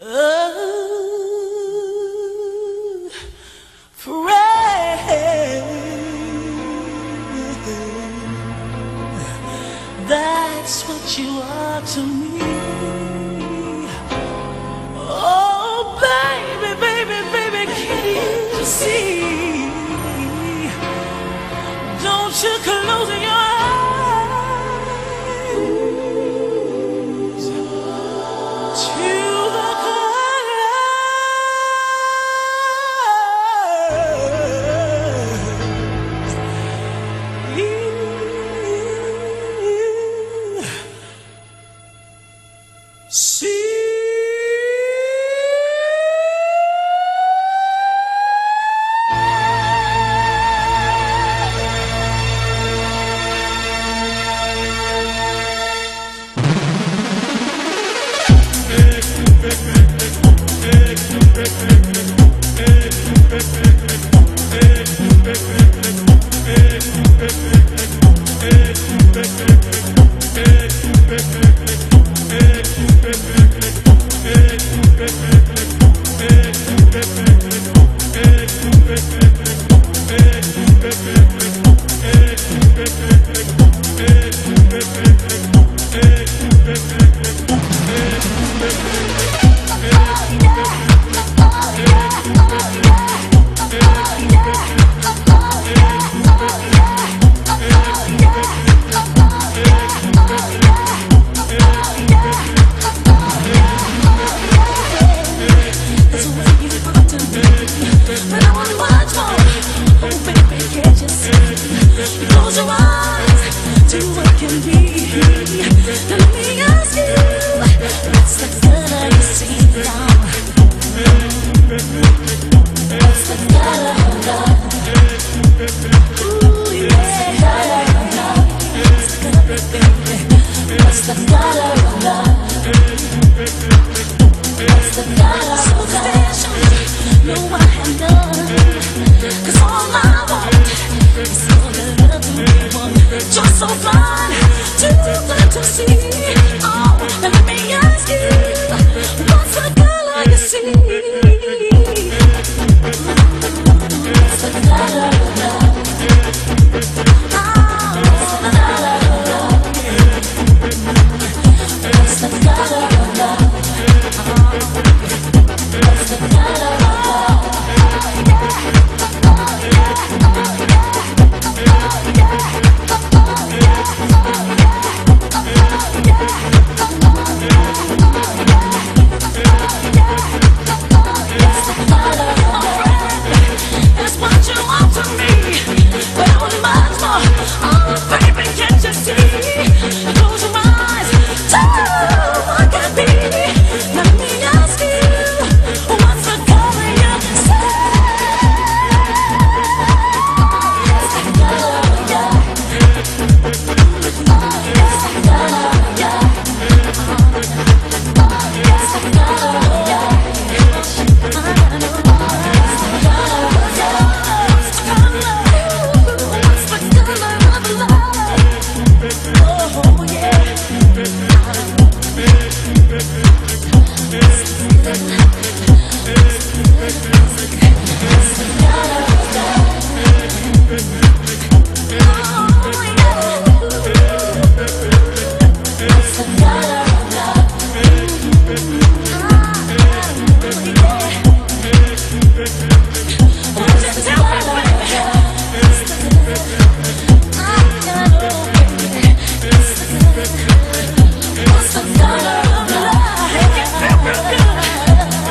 Oh, friend, that's what you are to me. Oh, baby, baby, baby, can't you see? Don't you close your eyes to the colors. See. So fun, too good to see. Oh, and let me ask you, what's the color you see? What's the color of love? Oh, what's the color of love? What's the color of love? What's the color of love? What's the color of love?